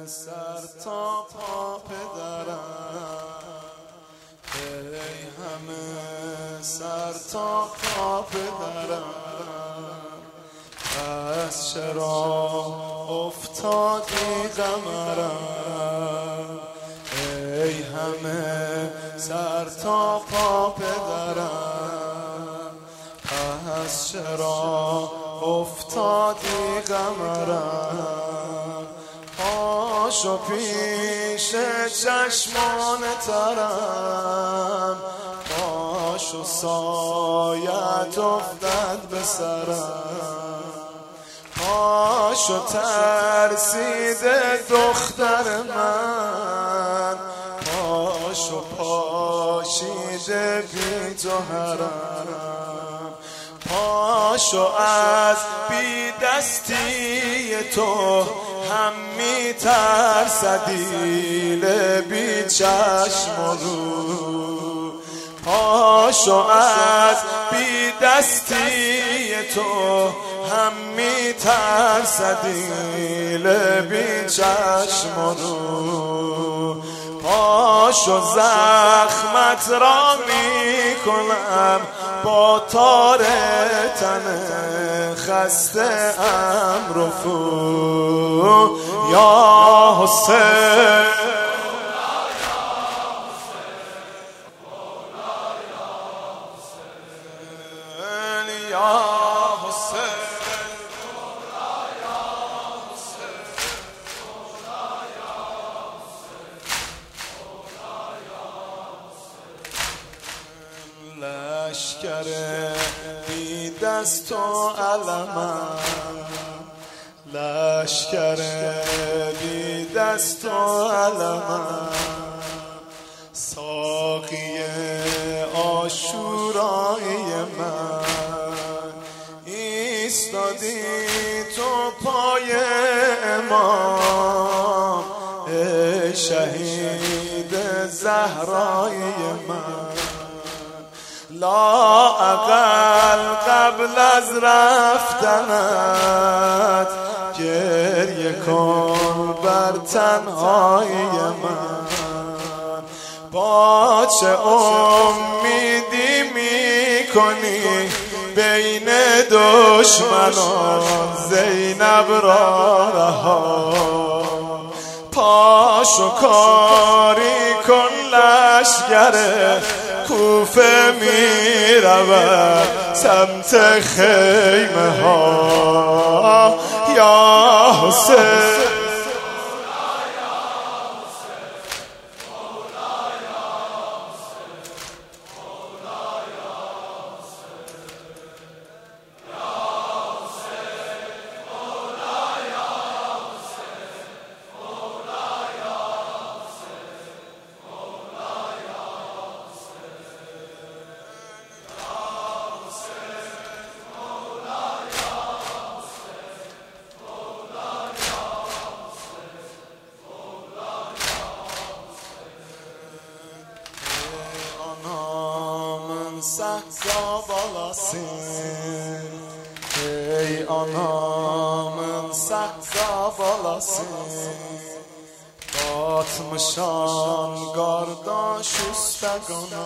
سر تا پا پدرم، ای همه سر تا پا پدرم، پس چرا افتادی قمرم؟ ای همه سر تا پا پدرم، پس چرا افتادی قمرم؟ پاشو پیش چشمان ترم، پاشو سایت افتد به سرم، پاشو ترسیده دختر من، پاشو پاشیده بی تو حرم، پاشو از بی دستی تو هم می ترسد دیل بی چشم و رو، پاشو از بی دستی تو هم می ترسد دیل بی چشم و رو، پاشو زخمت را می کنم با تار تن خسته ام رفو، یا حسین لشکر بی دست و علمم، لشکر بی دست و علمم، ساقی عاشورایی من، ایستادی تو پای امام، ای شهید زهرای من، لا اقل قبل از رفتنت گریه کن بر تنهایی من، با چه امیدی می کنی بین دشمنان زینب را رها، پاشو کاری کن لشکر کوفه می رود سمت خیمه ها، یا حسین Saksa balasın, ey anamın saksa balasın, batmışan qardaş üstəqana,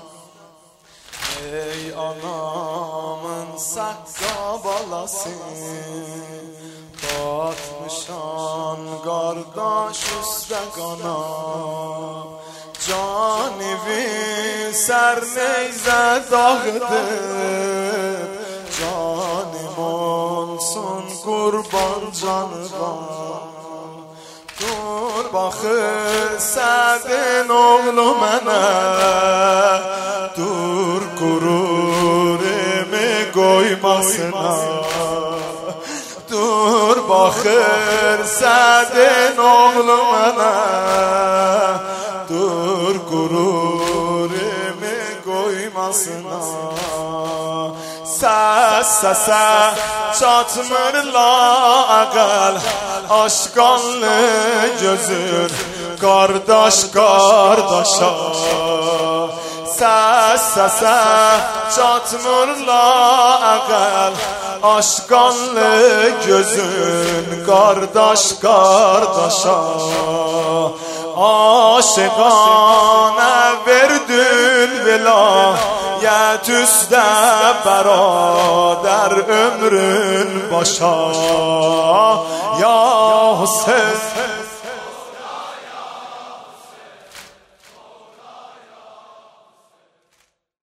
ey anamın saksa balasın, batmışan qardaş üstəqana, canivin سر نیزه داغده، جانمون قربان جانبان، دور باخر سعدن oğlu mənə، dur gururimi koymasına، dur baxır سعدن oğlu mənə، dur gururimi koymasına، səsə çatmır laqal aşqanlı gözün qardaş qardaşa، çatmır lağəl aşqanlı gözün qardaş qardaşa aşıqanə verdin vilayət üstə bəradər ömrün başa ya Hüseyin